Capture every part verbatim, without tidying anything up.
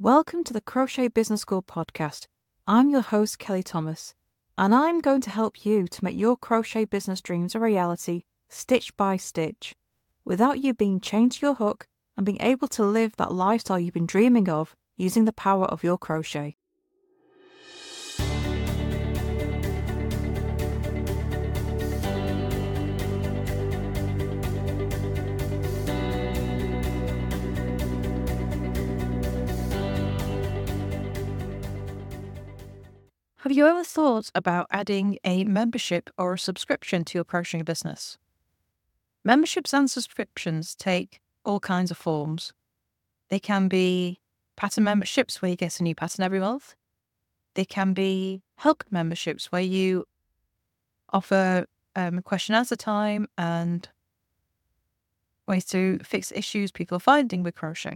Welcome to the Crochet Business School podcast. I'm your host, Kelly Thomas, and I'm going to help you to make your crochet business dreams a reality, stitch by stitch, without you being chained to your hook and being able to live that lifestyle you've been dreaming of using the power of your crochet. Have you ever thought about adding a membership or a subscription to your crocheting business? Memberships and subscriptions take all kinds of forms. They can be pattern memberships where you get a new pattern every month. They can be help memberships where you offer um, question and answer time and ways to fix issues people are finding with crocheting.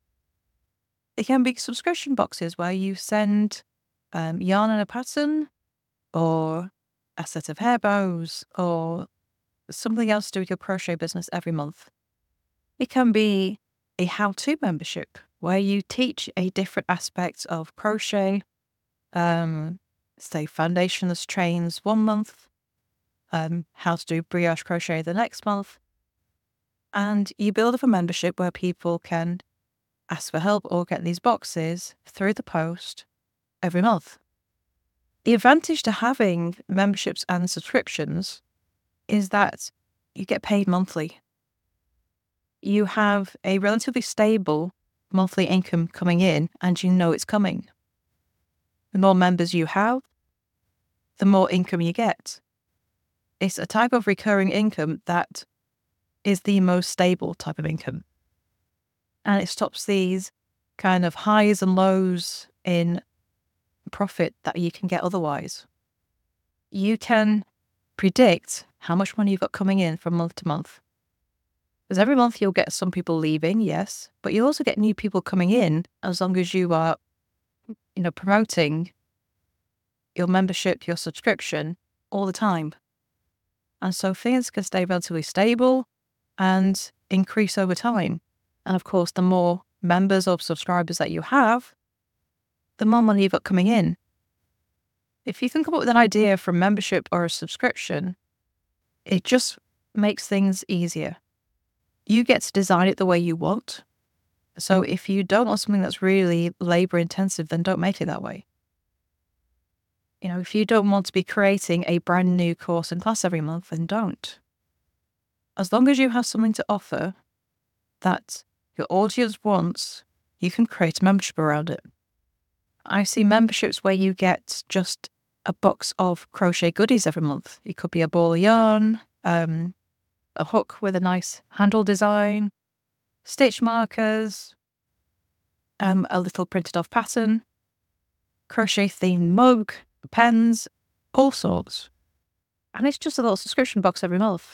They can be subscription boxes where you send Um, yarn and a pattern, or a set of hair bows, or something else to do with your crochet business every month. It can be a how-to membership where you teach a different aspect of crochet, um, say foundationless trains one month, um, how to do brioche crochet the next month, and you build up a membership where people can ask for help or get these boxes through the post every month. The advantage to having memberships and subscriptions is that you get paid monthly. You have a relatively stable monthly income coming in and you know it's coming. The more members you have, the more income you get. It's a type of recurring income that is the most stable type of income. And it stops these kind of highs and lows in profit that you can get otherwise. You can predict how much money you've got coming in from month to month. Because every month you'll get some people leaving, yes, but you'll also get new people coming in as long as you are, you know, promoting your membership, your subscription all the time. And so things can stay relatively stable and increase over time. And of course, the more members or subscribers that you have, the more money you've got coming in. If you can come up with an idea for a membership or a subscription, it just makes things easier. You get to design it the way you want. So if you don't want something that's really labor intensive, then don't make it that way. You know, if you don't want to be creating a brand new course and class every month, then don't. As long as you have something to offer that your audience wants, you can create a membership around it. I see memberships where you get just a box of crochet goodies every month. It could be a ball of yarn, um, a hook with a nice handle design, stitch markers, um, a little printed off pattern, crochet themed mug, pens, all sorts. And it's just a little subscription box every month.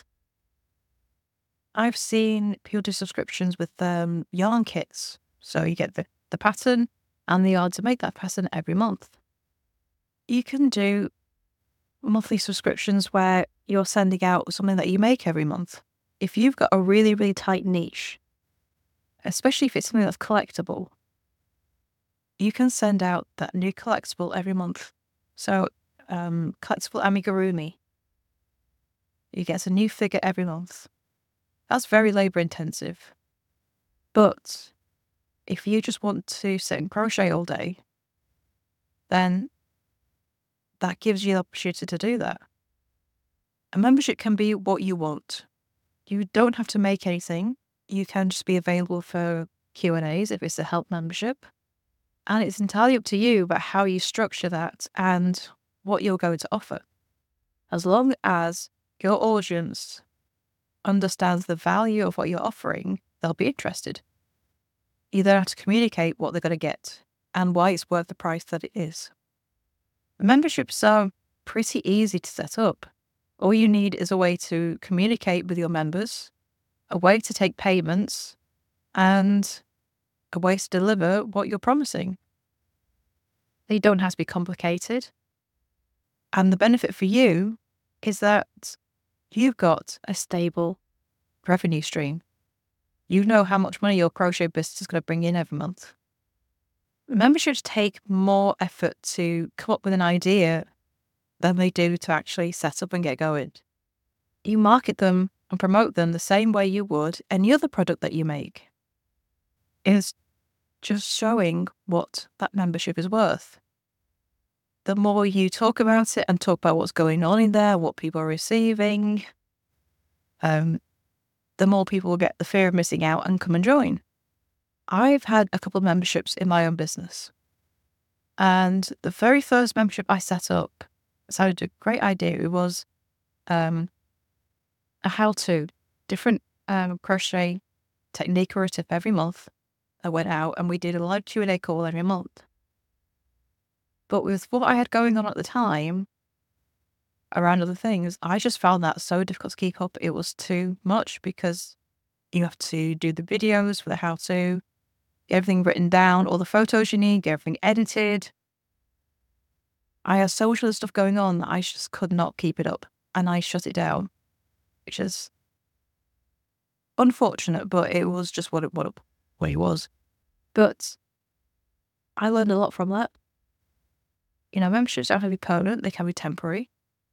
I've seen people do subscriptions with um, yarn kits. So you get the, the pattern and the yarn to make that pattern every month. You can do monthly subscriptions where you're sending out something that you make every month. If you've got a really, really tight niche, especially if it's something that's collectible, you can send out that new collectible every month. So, um, collectible amigurumi. You get a new figure every month. That's very labor intensive. But if you just want to sit and crochet all day, then that gives you the opportunity to do that. A membership can be what you want. You don't have to make anything. You can just be available for Q and A's if it's a help membership. And it's entirely up to you about how you structure that and what you're going to offer. As long as your audience understands the value of what you're offering, they'll be interested. You then have to communicate what they're going to get and why it's worth the price that it is. Memberships are pretty easy to set up. All you need is a way to communicate with your members, a way to take payments, and a way to deliver what you're promising. They don't have to be complicated. And the benefit for you is that you've got a stable revenue stream. You know how much money your crochet business is going to bring in every month. memberships take more effort to come up with an idea than they do to actually set up and get going. You market them and promote them the same way you would any other product that you make. It's just showing what that membership is worth. The more you talk about it and talk about what's going on in there, what people are receiving, um, the more people will get the fear of missing out and come and join. I've had a couple of memberships in my own business. And the very first membership I set up sounded a great idea. It was um, a how-to, different um, crochet technique or a tip every month. I went out and we did a live Q and A call every month. But with what I had going on at the time, around other things, I just found that so difficult to keep up. It was too much because you have to do the videos for the how-to, everything written down, all the photos you need, get everything edited. I had so much other stuff going on that I just could not keep it up. And I shut it down, which is unfortunate, but it was just what it, what it, what it was. But I learned a lot from that. You know, memberships don't have to be permanent, they can be temporary.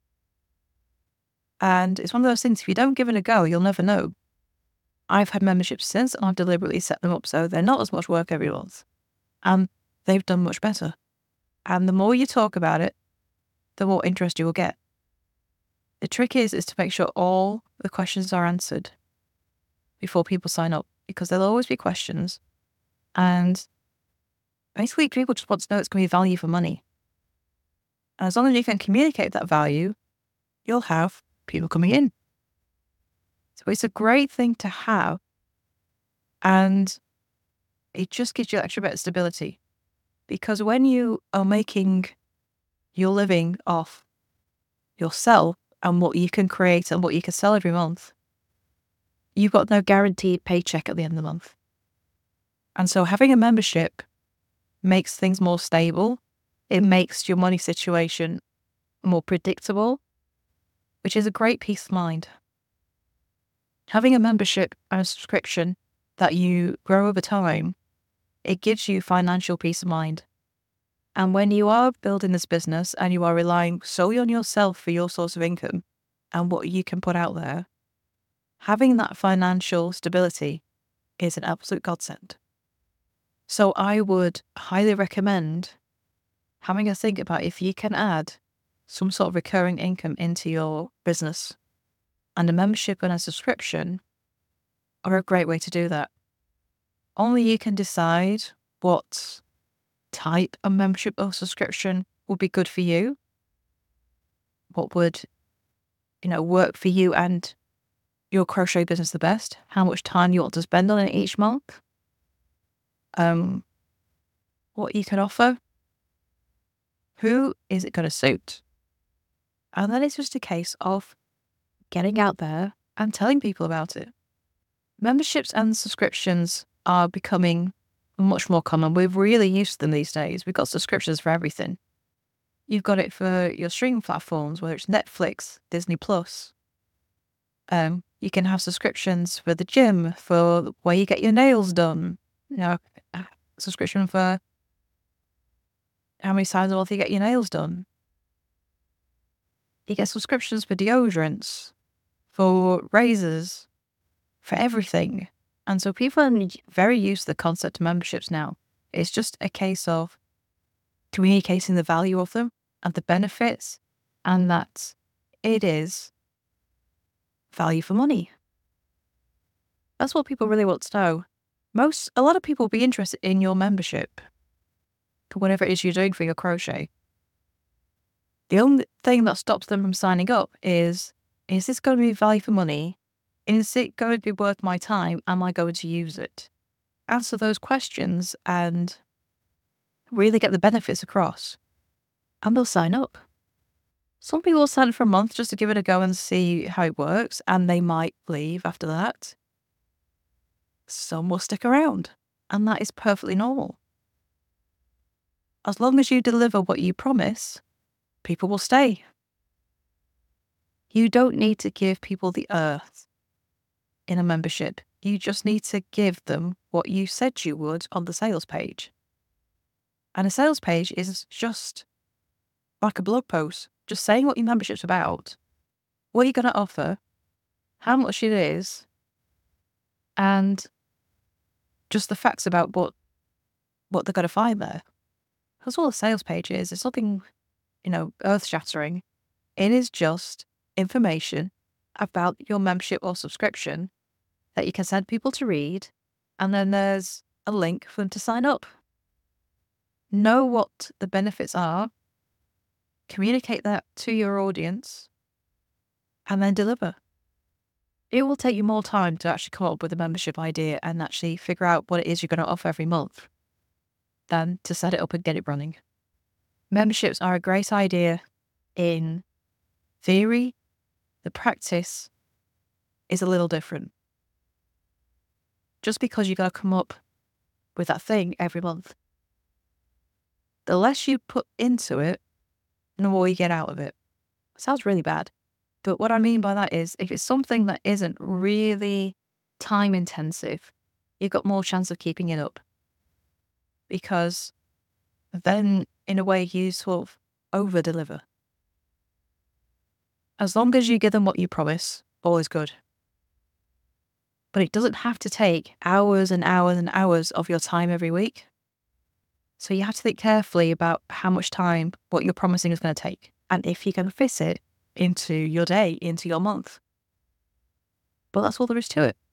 And it's one of those things, if you don't give it a go, you'll never know. I've had memberships since, and I've deliberately set them up so they're not as much work every month. And they've done much better. And the more you talk about it, the more interest you will get. The trick is, is to make sure all the questions are answered before people sign up, because there'll always be questions. And basically, people just want to know it's going to be value for money. And as long as you can communicate that value, you'll have people coming in. So it's a great thing to have. And it just gives you an extra bit of stability. Because when you are making your living off yourself and what you can create and what you can sell every month, you've got no guaranteed paycheck at the end of the month. And so having a membership makes things more stable. It makes your money situation more predictable, which is a great peace of mind. Having a membership and a subscription that you grow over time, it gives you financial peace of mind. And when you are building this business and you are relying solely on yourself for your source of income and what you can put out there, having that financial stability is an absolute godsend. So I would highly recommend having a think about if you can add some sort of recurring income into your business. And a membership and a subscription are a great way to do that. Only you can decide what type of membership or subscription would be good for you. What would, you know, work for you and your crochet business the best. How much time you want to spend on it each month. Um, what you can offer. Who is it going to suit? And then it's just a case of getting out there and telling people about it. Memberships and subscriptions are becoming much more common. We're really used to them these days. We've got subscriptions for everything. You've got it for your streaming platforms, whether it's Netflix, Disney Plus. Um, you can have subscriptions for the gym, for where you get your nails done. You know, a subscription for how many times a month you get your nails done. You get subscriptions for deodorants, for razors, for everything. And so people are very used to the concept of memberships now. It's just a case of communicating the value of them and the benefits, and that it is value for money. That's what people really want to know. Most, a lot of people will be interested in your membership, whatever it is you're doing for your crochet. The only thing that stops them from signing up is, is this going to be value for money? Is it going to be worth my time? Am I going to use it? Answer those questions and really get the benefits across. And they'll sign up. Some people will sign up for a month just to give it a go and see how it works, and they might leave after that. Some will stick around, and that is perfectly normal. As long as you deliver what you promise, people will stay. You don't need to give people the earth in a membership. You just need to give them what you said you would on the sales page. And a sales page is just like a blog post, just saying what your membership's about, what you're going to offer, how much it is, and just the facts about what what they're going to find there. That's all a sales page is. It's nothing, you know, earth-shattering. It is just information about your membership or subscription that you can send people to read, and then there's a link for them to sign up. Know what the benefits are, communicate that to your audience, and then deliver. It will take you more time to actually come up with a membership idea and actually figure out what it is you're going to offer every month than to set it up and get it running. Memberships are a great idea in theory. The practice is a little different. Just because you got to come up with that thing every month, the less you put into it, the more you get out of it. Sounds really bad. But what I mean by that is, if it's something that isn't really time intensive, you've got more chance of keeping it up. Because then, in a way, you sort of over deliver. As long as you give them what you promise, all is good. But it doesn't have to take hours and hours and hours of your time every week. So you have to think carefully about how much time what you're promising is going to take, and if you can fit it into your day, into your month. But that's all there is to it.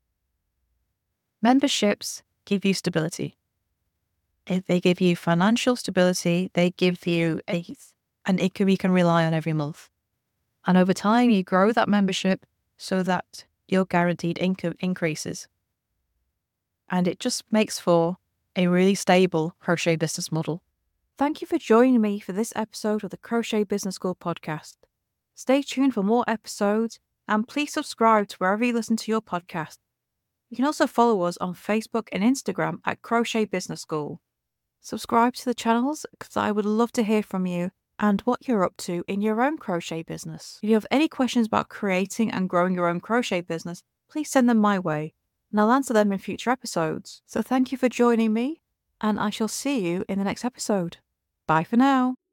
Memberships give you stability. If they give you financial stability, they give you a, an income you can rely on every month. And over time, you grow that membership so that your guaranteed income increases. And it just makes for a really stable crochet business model. Thank you for joining me for this episode of the Crochet Business School podcast. Stay tuned for more episodes, and please subscribe to wherever you listen to your podcast. You can also follow us on Facebook and Instagram at Crochet Business School. Subscribe to the channels because I would love to hear from you and what you're up to in your own crochet business. If you have any questions about creating and growing your own crochet business, please send them my way, and I'll answer them in future episodes. So thank you for joining me, and I shall see you in the next episode. Bye for now.